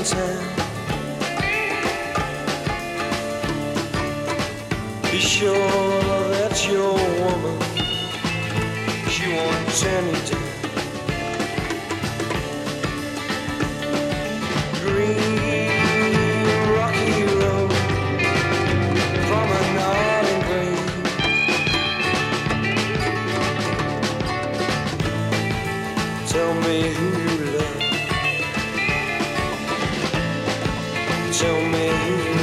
woman's hand. Be sure that's your woman. She won't turn you down. Green rocky road, promenade in green. Tell me who you love. Tell me who you